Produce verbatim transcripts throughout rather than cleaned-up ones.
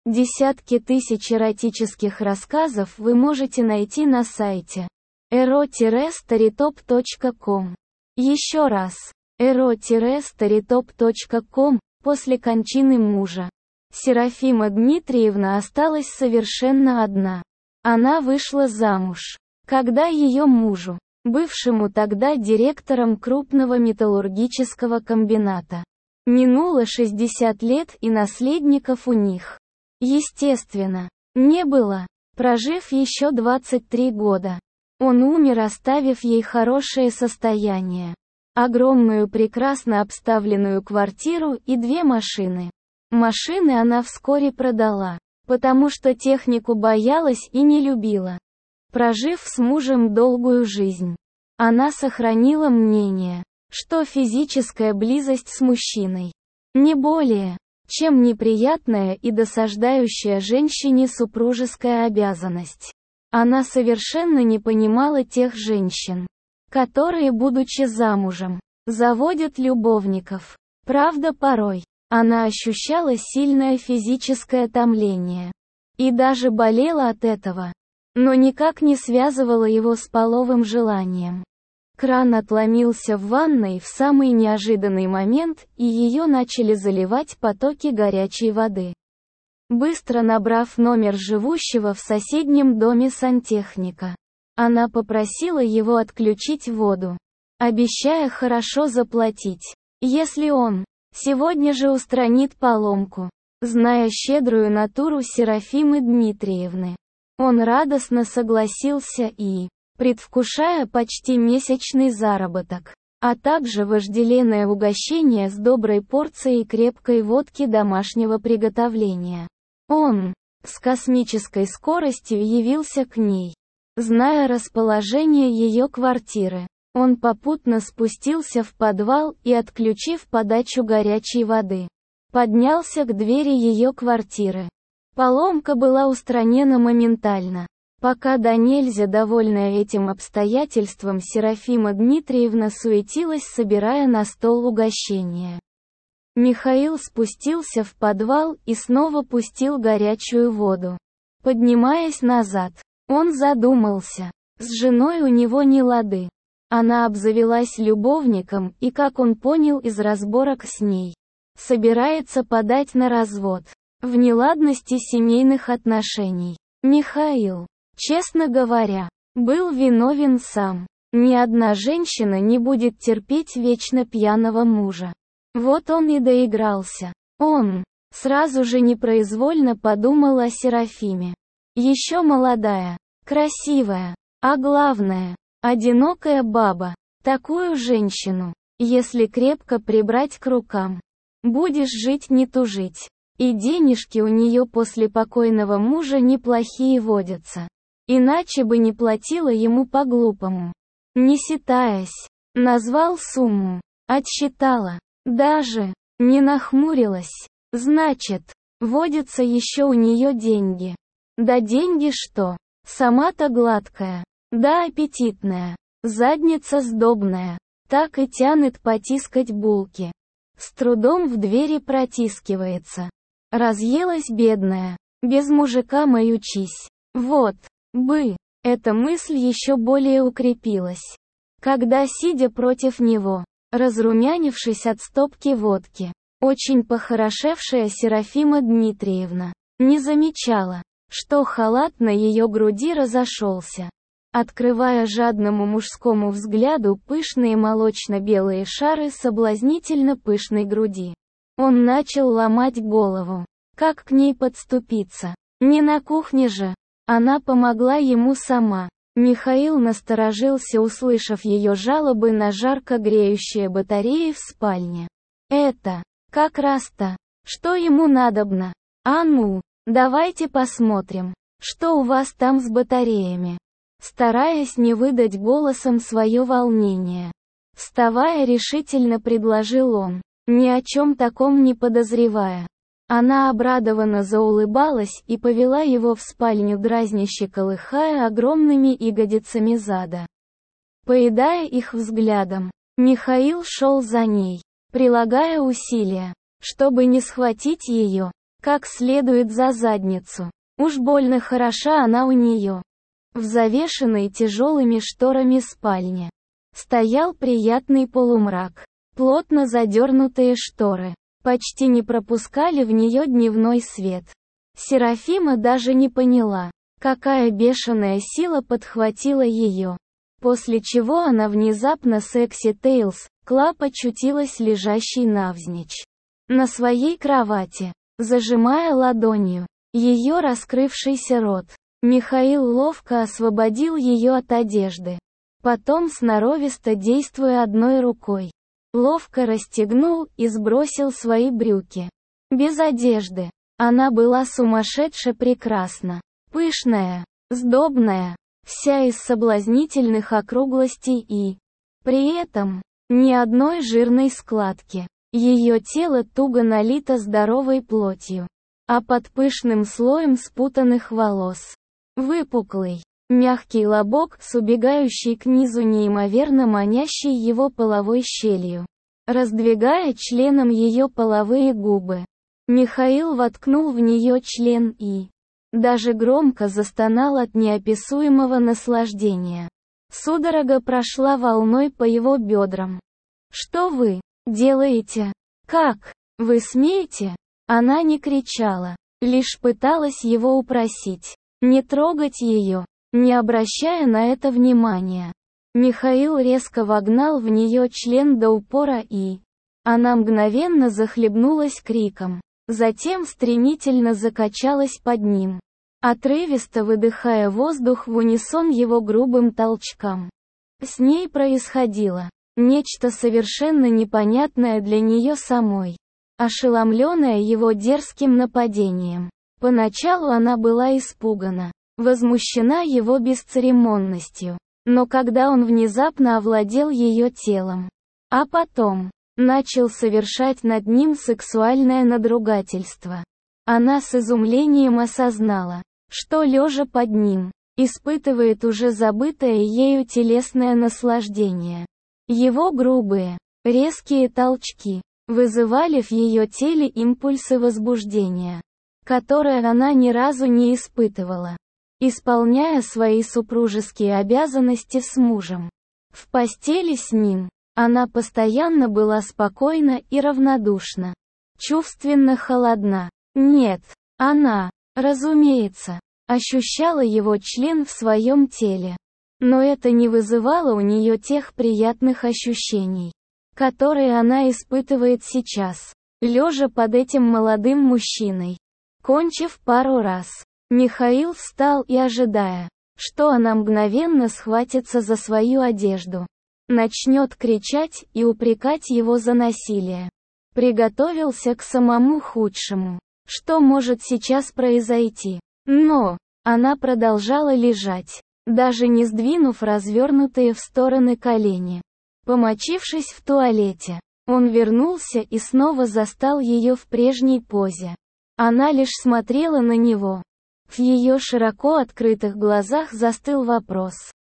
Десятки тысяч эротических рассказов вы можете найти на сайте эро старитоп точка ком. Еще раз, эро старитоп точка ком. После кончины мужа Серафима Дмитриевна осталась совершенно одна. Она вышла замуж, когда ее мужу, бывшему тогда директором крупного металлургического комбината, минуло шестьдесят лет, и наследников у них, естественно, не было. Прожив еще двадцать три года, он умер, оставив ей хорошее состояние, огромную прекрасно обставленную квартиру и две машины. Машины она вскоре продала, потому что технику боялась и не любила. Прожив с мужем долгую жизнь, она сохранила мнение, что физическая близость с мужчиной не более, чем неприятная и досаждающая женщине супружеская обязанность. Она совершенно не понимала тех женщин, которые, будучи замужем, заводят любовников. Правда, порой она ощущала сильное физическое томление и даже болела от этого, но никак не связывала его с половым желанием. Кран отломился в ванной в самый неожиданный момент, и ее начали заливать потоки горячей воды. Быстро набрав номер живущего в соседнем доме сантехника, она попросила его отключить воду, обещая хорошо заплатить, если он сегодня же устранит поломку. Зная щедрую натуру Серафимы Дмитриевны, он радостно согласился и, предвкушая почти месячный заработок, а также вожделенное угощение с доброй порцией крепкой водки домашнего приготовления, он с космической скоростью явился к ней. Зная расположение ее квартиры, он попутно спустился в подвал и, отключив подачу горячей воды, поднялся к двери ее квартиры. Поломка была устранена моментально. Пока до нельзя довольная этим обстоятельством, Серафима Дмитриевна суетилась, собирая на стол угощение. Михаил спустился в подвал и снова пустил горячую воду. Поднимаясь назад, он задумался. С женой у него не лады. Она обзавелась любовником и, как он понял из разборок с ней, собирается подать на развод. В неладности семейных отношений Михаил, честно говоря, был виновен сам. Ни одна женщина не будет терпеть вечно пьяного мужа. Вот он и доигрался. Он сразу же непроизвольно подумал о Серафиме. Еще молодая, красивая, а главное, одинокая баба. Такую женщину, если крепко прибрать к рукам, будешь жить не тужить. И денежки у нее после покойного мужа неплохие водятся. Иначе бы не платила ему по-глупому. Не сетаясь, назвал сумму, отсчитала, даже не нахмурилась. Значит, водятся еще у нее деньги. Да деньги что? Сама-то гладкая, да аппетитная, задница сдобная, так и тянет потискать булки. С трудом в двери протискивается. Разъелась бедная, без мужика маючись. Вот бы, эта мысль еще более укрепилась, когда, сидя против него, разрумянившись от стопки водки, очень похорошевшая Серафима Дмитриевна не замечала, что халат на ее груди разошелся, открывая жадному мужскому взгляду пышные молочно-белые шары соблазнительно пышной груди. Он начал ломать голову, как к ней подступиться. Не на кухне же. Она помогла ему сама. Михаил насторожился, услышав ее жалобы на жарко греющие батареи в спальне. Это как раз-то, что ему надобно. А ну, давайте посмотрим, что у вас там с батареями. Стараясь не выдать голосом свое волнение, вставая, решительно предложил он, ни о чем таком не подозревая. Она обрадованно заулыбалась и повела его в спальню, дразняще колыхая огромными ягодицами зада. Поедая их взглядом, Михаил шел за ней, прилагая усилия, чтобы не схватить ее. как следует за задницу. Уж больно хороша она у нее. В завешенной тяжелыми шторами спальне стоял приятный полумрак. Плотно задернутые шторы почти не пропускали в нее дневной свет. Серафима даже не поняла, какая бешеная сила подхватила ее. После чего она внезапно Sexy Tales Club очутилась лежащей навзничь на своей кровати, зажимая ладонью ее раскрывшийся рот. Михаил ловко освободил ее от одежды. Потом, сноровисто действуя одной рукой, ловко расстегнул и сбросил свои брюки. Без одежды. Она была сумасшедше прекрасна. Пышная, сдобная, вся из соблазнительных округлостей и, при этом, ни одной жирной складки. Ее тело туго налито здоровой плотью, а под пышным слоем спутанных волос выпуклый, мягкий лобок с убегающей к низу неимоверно манящей его половой щелью, раздвигая членом ее половые губы. Михаил воткнул в нее член и даже громко застонал от неописуемого наслаждения. Судорога прошла волной по его бедрам. «Что вы делаете? Как? Вы смеете?» Она не кричала, лишь пыталась его упросить не трогать ее, не обращая на это внимания. Михаил резко вогнал в нее член до упора и... Она мгновенно захлебнулась криком. Затем стремительно закачалась под ним, отрывисто выдыхая воздух в унисон его грубым толчкам. С ней происходило нечто совершенно непонятное для нее самой, ошеломленная его дерзким нападением. Поначалу она была испугана, возмущена его бесцеремонностью, но когда он внезапно овладел ее телом, а потом начал совершать над ним сексуальное надругательство, она с изумлением осознала, что, лежа под ним, испытывает уже забытое ею телесное наслаждение. Его грубые, резкие толчки вызывали в ее теле импульсы возбуждения, которые она ни разу не испытывала, исполняя свои супружеские обязанности с мужем. В постели с ним она постоянно была спокойна и равнодушна, чувственно холодна. Нет, она, разумеется, ощущала его член в своем теле, но это не вызывало у нее тех приятных ощущений, которые она испытывает сейчас, лежа под этим молодым мужчиной. Кончив пару раз, Михаил встал и, ожидая, что она мгновенно схватится за свою одежду, начнет кричать и упрекать его за насилие, приготовился к самому худшему, что может сейчас произойти. Но она продолжала лежать, даже не сдвинув развернутые в стороны колени. Помочившись в туалете, он вернулся и снова застал ее в прежней позе. Она лишь смотрела на него. В ее широко открытых глазах застыл вопрос.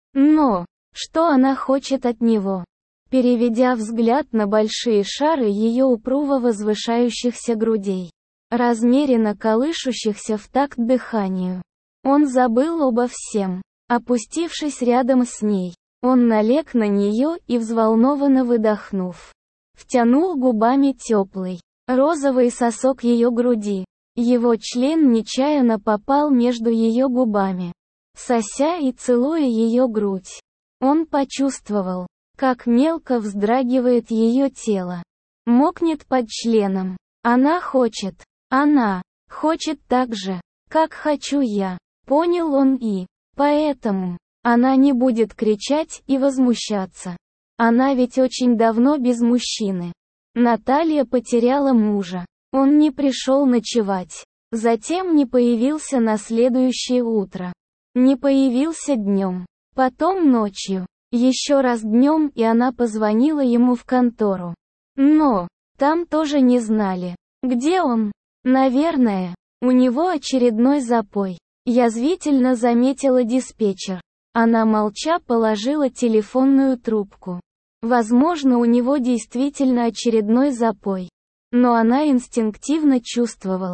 Но, что она хочет от него? Переведя взгляд на большие шары ее упруго возвышающихся грудей, размеренно колышущихся в такт дыханию, он забыл обо всем. Опустившись рядом с ней, он налег на нее и, взволнованно выдохнув, втянул губами теплый, розовый сосок ее груди. Его член нечаянно попал между ее губами, сося и целуя ее грудь. Он почувствовал, как мелко вздрагивает ее тело, мокнет под членом. Она хочет, она хочет так же, как хочу я, понял он, и поэтому она не будет кричать и возмущаться. Она ведь очень давно без мужчины. Наталья потеряла мужа. Он не пришел ночевать. Затем не появился на следующее утро. Не появился днем. Потом ночью. Еще раз днем, и она позвонила ему в контору. Но там тоже не знали, где он. Наверное, у него очередной запой. Язвительно заметила диспетчер. Она молча положила телефонную трубку. Возможно, у него действительно очередной запой. Но она инстинктивно чувствовала,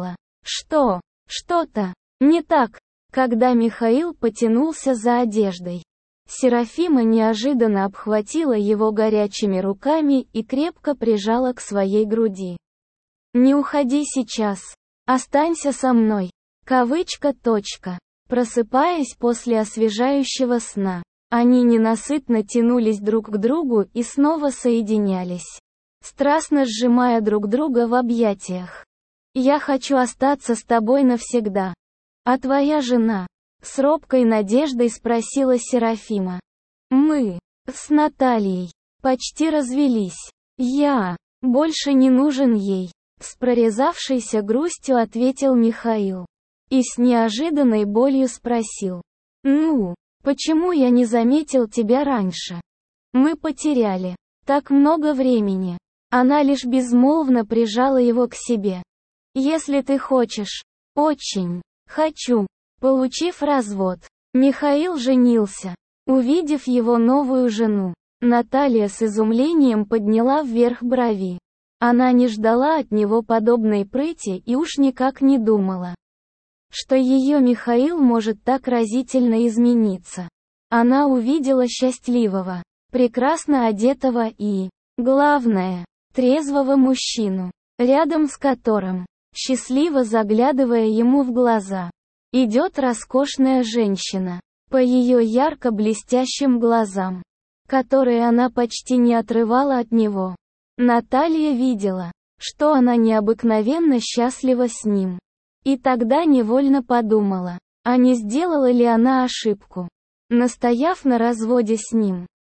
Что? Что-то не так, когда Михаил потянулся за одеждой. Серафима неожиданно обхватила его горячими руками и крепко прижала к своей груди. «Не уходи сейчас. Останься со мной». Кавычка точка. Просыпаясь после освежающего сна, они ненасытно тянулись друг к другу и снова соединялись, страстно сжимая друг друга в объятиях. «Я хочу остаться с тобой навсегда. А твоя жена?» С робкой надеждой спросила Серафима. «Мы с Натальей почти развелись. Я больше не нужен ей», с прорезавшейся грустью ответил Михаил. И с неожиданной болью спросил. «Ну, почему я не заметил тебя раньше? Мы потеряли так много времени». Она лишь безмолвно прижала его к себе. «Если ты хочешь, очень хочу». Получив развод, Михаил женился. Увидев его новую жену, Наталья с изумлением подняла вверх брови. Она не ждала от него подобной прыти и уж никак не думала, что ее Михаил может так разительно измениться. Она увидела счастливого, прекрасно одетого и, главное, трезвого мужчину, рядом с которым, счастливо заглядывая ему в глаза, идет роскошная женщина. По ее ярко блестящим глазам, которые она почти не отрывала от него, Наталья видела, что она необыкновенно счастлива с ним. И тогда невольно подумала, а не сделала ли она ошибку, настояв на разводе с ним.